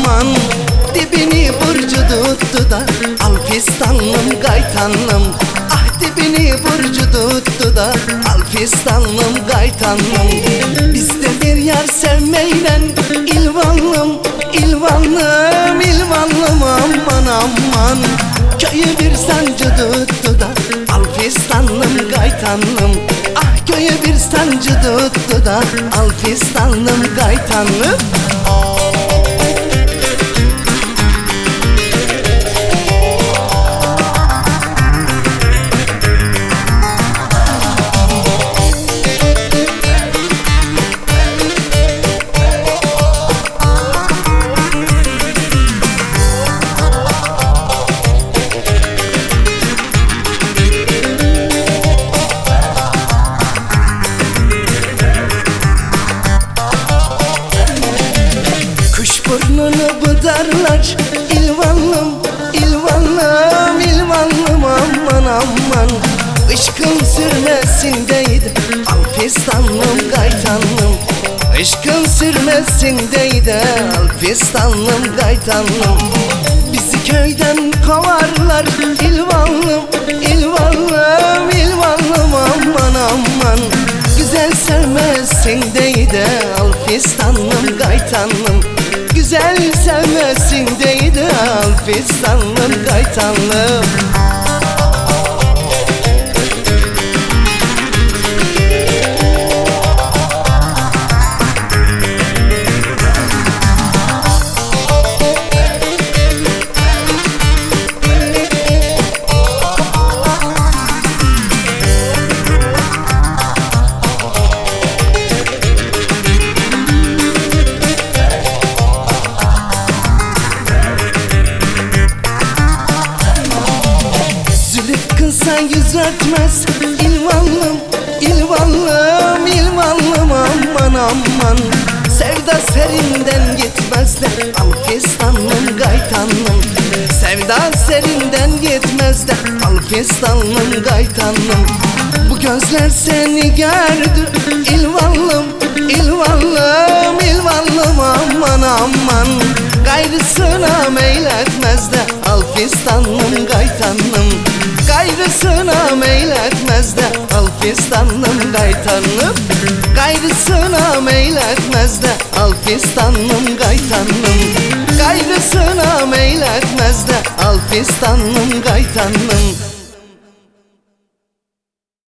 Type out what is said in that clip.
aman. Dibini burcu tuttu da Alpistanlım gaytanlım. Ah dibini burcu tuttu da Alpistanlım gaytanlım. Bizde bir yer sevmeyle İlvanlım, İlvanlım, İlvanlım aman aman. Köyü bir sancı tuttu da Alpistanlım gaytanlım. Ah köyü bir sancı tuttu da Alpistanlım gaytanlım. Burnunu budarlar İlvanlım, İlvanlım, İlvanlım aman aman. Işkın sürmesindeydi Alpistanlım gaytanlım. Işkın sürmesindeydi Alpistanlım gaytanlım. Bizi köyden kovarlar İlvanlım, İlvanlım, İlvanlım aman aman. Güzel sevmesindeydi Alpistanlım gaytanlım. Güzel sevmesindeydi Alpistanlım gaytanlım. Kısa yüz örtmez İlvanlım, İlvanlım, İlvanlım aman aman. Sevda serinden gitmez de Alpistanlım gaytanlım. Sevda serinden gitmez de Alpistanlım gaytanlım. Bu gözler seni gördü İlvanlım, İlvanlım, İlvanlım aman aman. Gayrısına meyletmez de Alpistanlım gaytanım. Gayrısına meyletmez de Alpistanlım gaytanım. Gayrısına meyletmez de Alpistanlım gaytanım. Gayrısına meyletmez de Alpistanlım gaytanım.